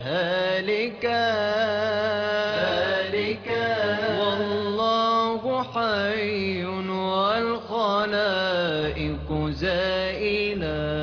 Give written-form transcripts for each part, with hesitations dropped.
هالكا والله حي والخلائق زائلا.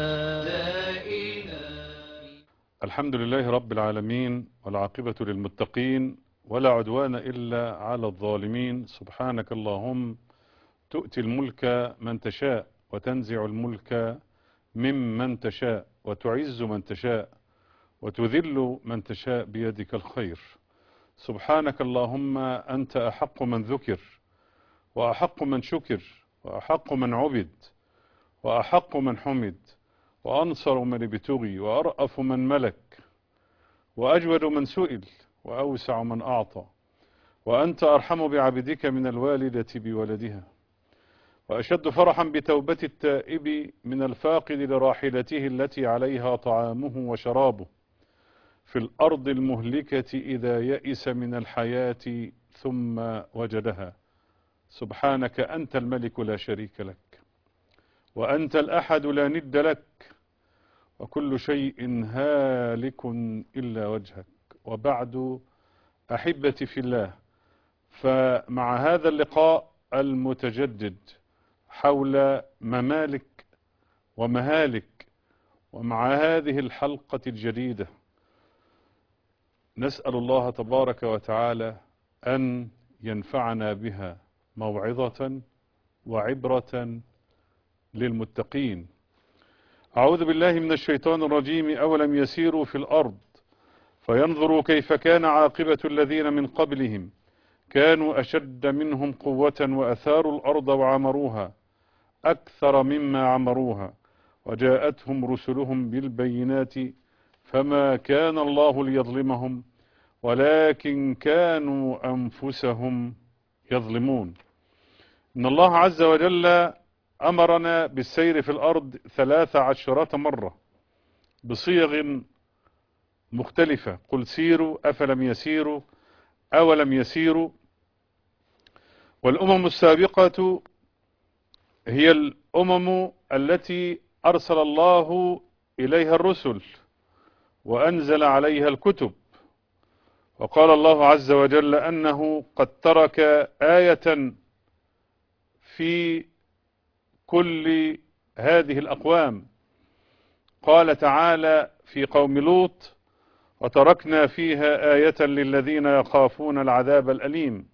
الحمد لله رب العالمين، والعاقبة للمتقين، ولا عدوان إلا على الظالمين. سبحانك اللهم تؤتي الملك من تشاء، وتنزع الملك ممن تشاء، وتعز من تشاء، وتذل من تشاء، بيدك الخير. سبحانك اللهم أنت أحق من ذكر، وأحق من شكر، وأحق من عبد، وأحق من حمد، وأنصر من ابتغي، وأرأف من ملك، وأجود من سئل، وأوسع من أعطى. وأنت أرحم بعبدك من الوالدة بولدها، وأشد فرحا بتوبة التائب من الفاقد لراحلته التي عليها طعامه وشرابه في الأرض المهلكة إذا يئس من الحياة ثم وجدها. سبحانك أنت الملك لا شريك لك، وأنت الأحد لا ند لك، وكل شيء هالك إلا وجهك. وبعد، أحبتي في الله، فمع هذا اللقاء المتجدد حول ممالك ومهالك، ومع هذه الحلقة الجديدة، نسأل الله تبارك وتعالى أن ينفعنا بها موعظة وعبرة للمتقين. أعوذ بالله من الشيطان الرجيم. أولم يسيروا في الأرض فينظروا كيف كان عاقبة الذين من قبلهم كانوا أشد منهم قوة وأثاروا الأرض وعمروها أكثر مما عمروها وجاءتهم رسلهم بالبينات فما كان الله ليظلمهم ولكن كانوا أنفسهم يظلمون. إن الله عز وجل أمرنا بالسير في الأرض 13 مرة بصيغ مختلفة. قل سيروا أفلم يسيروا أولم يسيروا. والأمم السابقة هي الأمم التي أرسل الله إليها الرسل وأنزل عليها الكتب، وقال الله عز وجل أنه قد ترك آية في كل هذه الأقوام. قال تعالى في قوم لوط: وتركنا فيها آية للذين يخافون العذاب الأليم.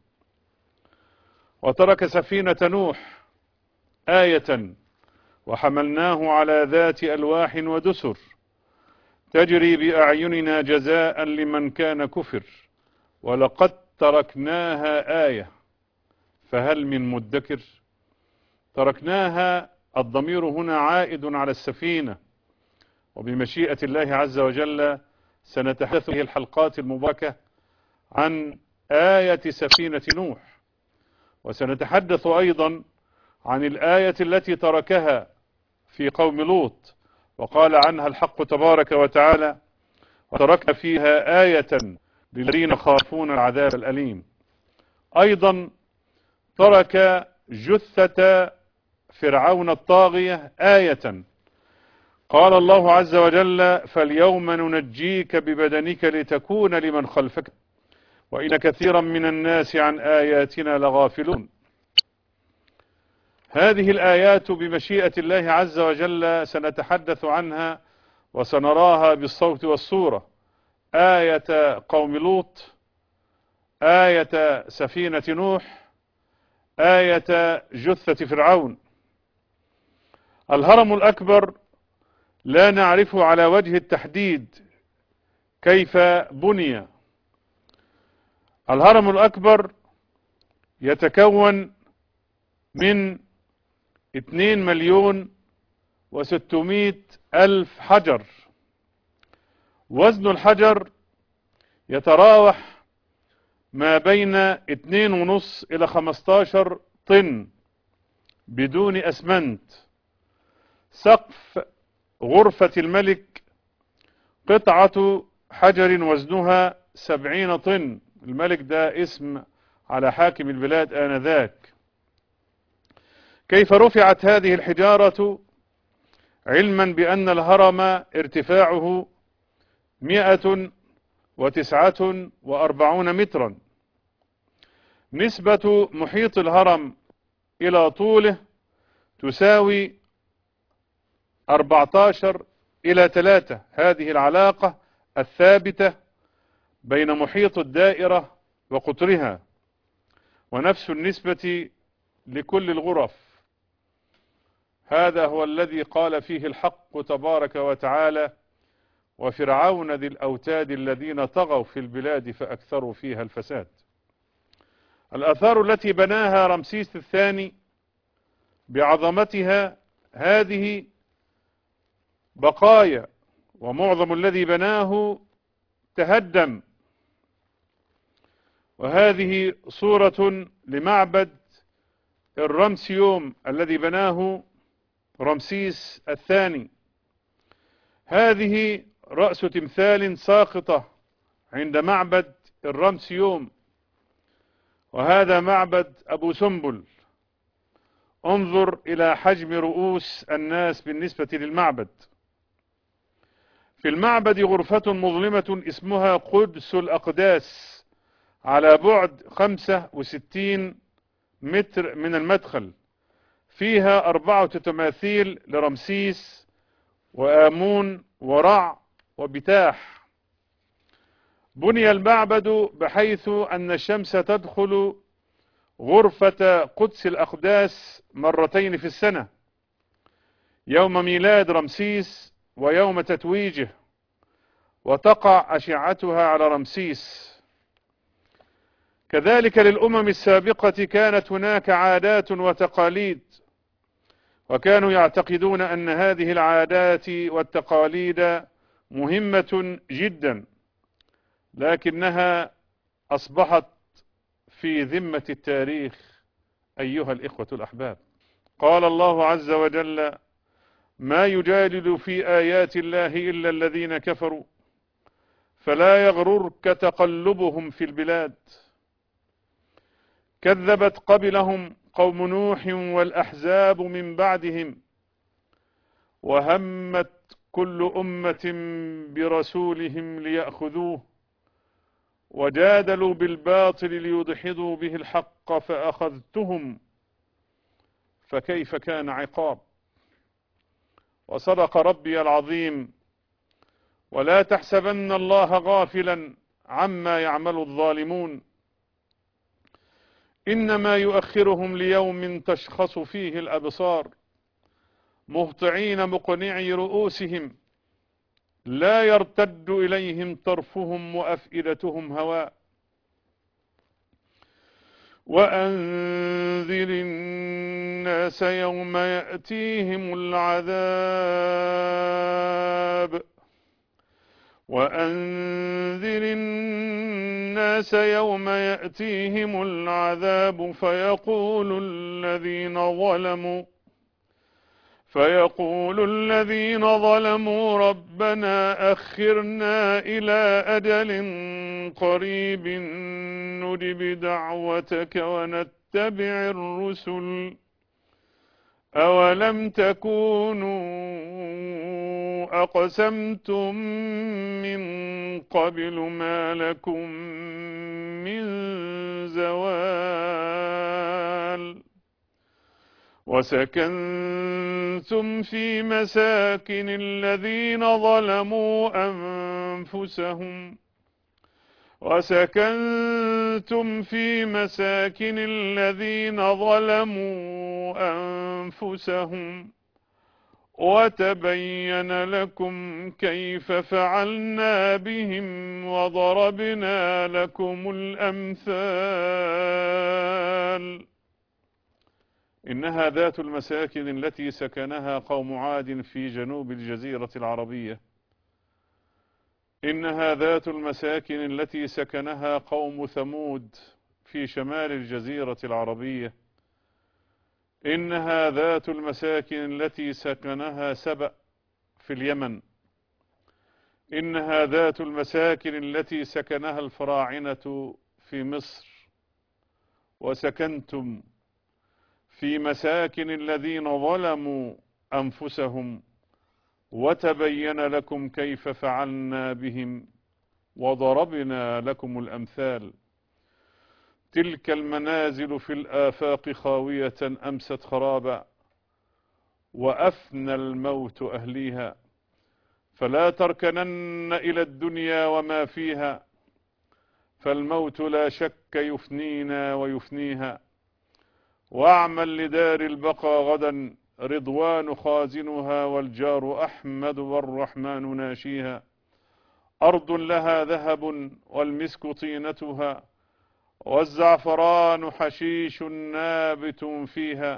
وترك سفينة نوح آية: وحملناه على ذات ألواح ودسر تجري بأعيننا جزاء لمن كان كفر ولقد تركناها آية فهل من مدكر. تركناها، الضمير هنا عائد على السفينة، وبمشيئة الله عز وجل سنتحدث في الحلقات المباركة عن آية سفينة نوح، وسنتحدث أيضا عن الآية التي تركها في قوم لوط وقال عنها الحق تبارك وتعالى: وتركنا فيها آية للذين خافون العذاب الأليم. أيضا ترك جثة فرعون الطاغية آية، قال الله عز وجل: فاليوم ننجيك ببدنك لتكون لمن خلفك وإن كثيرا من الناس عن آياتنا لغافلون. هذه الآيات بمشيئة الله عز وجل سنتحدث عنها وسنراها بالصوت والصورة: آية قوم لوط، آية سفينة نوح، آية جثة فرعون. الهرم الأكبر لا نعرف على وجه التحديد كيف بني. الهرم الأكبر يتكون من 2,600,000 حجر. وزن الحجر يتراوح ما بين 2.5 إلى 15 طن بدون أسمنت. سقف غرفة الملك قطعة حجر وزنها 70 طن. الملك ده اسم على حاكم البلاد آنذاك. كيف رفعت هذه الحجارة؟ علما بأن الهرم ارتفاعه 149 مترا. نسبة محيط الهرم إلى طوله تساوي 14:3. هذه العلاقة الثابتة بين محيط الدائرة وقطرها، ونفس النسبة لكل الغرف. هذا هو الذي قال فيه الحق تبارك وتعالى: وفرعون ذي الأوتاد الذين طغوا في البلاد فأكثروا فيها الفساد. الآثار التي بناها رمسيس الثاني بعظمتها هذه بقايا، ومعظم الذي بناه تهدم. وهذه صورة لمعبد الرمسيوم الذي بناه رمسيس الثاني. هذه رأس تمثال ساقطة عند معبد الرمسيوم، وهذا معبد أبو سمبل. انظر إلى حجم رؤوس الناس بالنسبة للمعبد. في المعبد غرفة مظلمة اسمها قدس الأقداس، على بعد 65 متر من المدخل. فيها 4 تماثيل لرمسيس وآمون ورع وبتاح. بني المعبد بحيث أن الشمس تدخل غرفة قدس الأقداس مرتين في السنة، يوم ميلاد رمسيس ويوم تتويجه، وتقع أشعتها على رمسيس. كذلك للأمم السابقة كانت هناك عادات وتقاليد، وكانوا يعتقدون أن هذه العادات والتقاليد مهمة جدا، لكنها أصبحت في ذمة التاريخ أيها الإخوة الأحباب. قال الله عز وجل: ما يجادل في آيات الله إلا الذين كفروا فلا يغررك تقلبهم في البلاد. كذبت قبلهم قوم نوح والأحزاب من بعدهم، وهمت كل أمة برسولهم ليأخذوه، وجادلوا بالباطل ليدحضوا به الحق فأخذتهم فكيف كان عقاب. وصدق ربي العظيم: ولا تحسبن الله غافلا عما يعمل الظالمون، إنما يؤخرهم ليوم تشخص فيه الأبصار، مهطعين مقنعي رؤوسهم لا يرتد إليهم طرفهم وأفئدتهم هواء. وأنذر الناس يوم يأتيهم العذاب وأنذر الناس يوم يأتيهم العذاب فيقول الذين ظلموا ربنا أخرنا إلى أجل قريب نجب دعوتك ونتبع الرسل أولم تكونوا أقسمتم من قبل ما لكم من زوال وسكنتم في مساكن الذين ظلموا أنفسهم وتبين لكم كيف فعلنا بهم وضربنا لكم الأمثال. إنها ذات المساكن التي سكنها قوم عاد في جنوب الجزيرة العربية. إنها ذات المساكن التي سكنها قوم ثمود في شمال الجزيرة العربية. إنها ذات المساكن التي سكنها سبأ في اليمن. إنها ذات المساكن التي سكنها الفراعنة في مصر. وسكنتم في مساكن الذين ظلموا أنفسهم وتبين لكم كيف فعلنا بهم وضربنا لكم الأمثال. تلك المنازل في الآفاق خاوية أمست خرابا، وأفنى الموت أهليها. فلا تركنن إلى الدنيا وما فيها، فالموت لا شك يفنينا ويفنيها. واعمل لدار البقى غدا، رضوان خازنها والجار أحمد والرحمن ناشيها. أرض لها ذهب والمسك طينتها، والزعفران حشيش نابت فيها.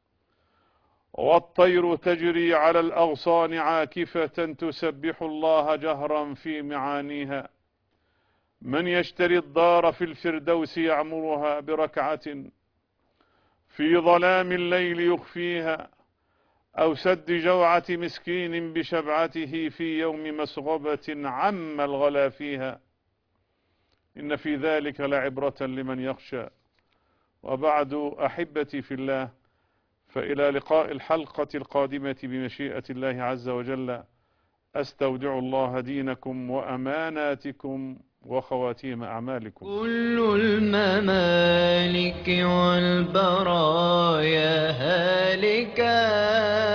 والطير تجري على الأغصان عاكفة، تسبح الله جهرا في معانيها. من يشتري الدار في الفردوس يعمرها بركعة، في ظلام الليل يخفيها، أو سد جوعة مسكين بشبعته في يوم مسغبة عم الغلا فيها. إن في ذلك لعبرة لمن يخشى. وبعد، أحبتي في الله، فإلى لقاء الحلقة القادمة بمشيئة الله عز وجل. أستودع الله دينكم وأماناتكم وخواتيم أعمالكم. كل الممالك والبرايا هالكا